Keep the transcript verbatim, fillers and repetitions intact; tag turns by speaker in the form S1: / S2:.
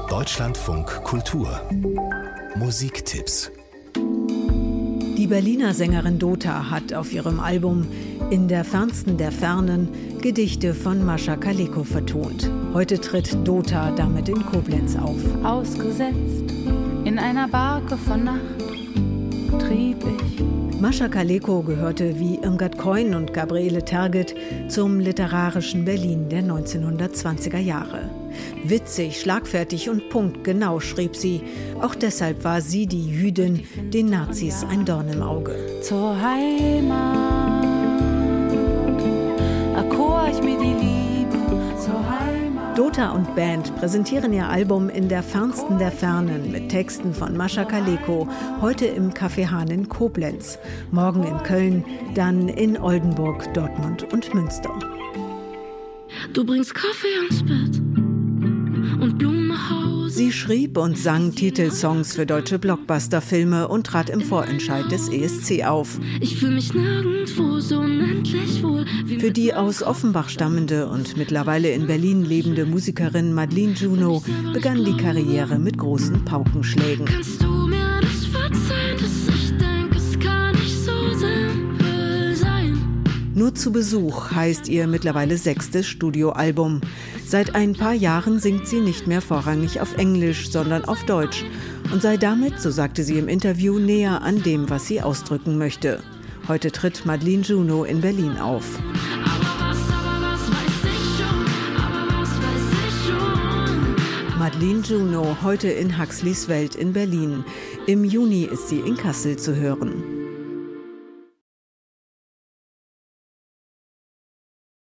S1: Deutschlandfunk Kultur Musiktipps.
S2: Die Berliner Sängerin Dota hat auf ihrem Album In der fernsten der Fernen Gedichte von Mascha Kaleko vertont. Heute tritt Dota damit in Koblenz auf.
S3: Ausgesetzt in einer Barke von Nacht trieb ich.
S2: Mascha Kaleko gehörte wie Irmgard Keun und Gabriele Tergit zum literarischen Berlin der neunzehnhundertzwanziger Jahre. Witzig, schlagfertig und punktgenau schrieb sie. Auch deshalb war sie die Jüdin, den Nazis ein Dorn im Auge.
S3: Zur Heimat erkor ich mir die Liebe zur Heimat.
S2: Dota und Band präsentieren ihr Album In der fernsten der Fernen mit Texten von Mascha Kaleko, heute im Café Hahn in Koblenz, morgen in Köln, dann in Oldenburg, Dortmund und Münster.
S4: Du bringst Kaffee ans Bett und Blumen nach Hause.
S2: Sie schrieb und sang Titelsongs für deutsche Blockbuster-Filme und trat im Vorentscheid des E S C auf.
S4: Ich fühle mich nirgendwo so unendlich wohl.
S2: Für die aus Offenbach stammende und mittlerweile in Berlin lebende Musikerin Madeleine Juno begann die Karriere mit großen Paukenschlägen.
S4: Kannst du mir das verzeihen, dass ich denke, es kann nicht so simpel sein?
S2: Nur zu Besuch heißt ihr mittlerweile sechstes Studioalbum. Seit ein paar Jahren singt sie nicht mehr vorrangig auf Englisch, sondern auf Deutsch und sei damit, so sagte sie im Interview, näher an dem, was sie ausdrücken möchte. Heute tritt Madeleine Juno in Berlin auf. Madeleine Juno, heute in Huxleys Welt in Berlin. Im Juni ist sie in Kassel zu hören.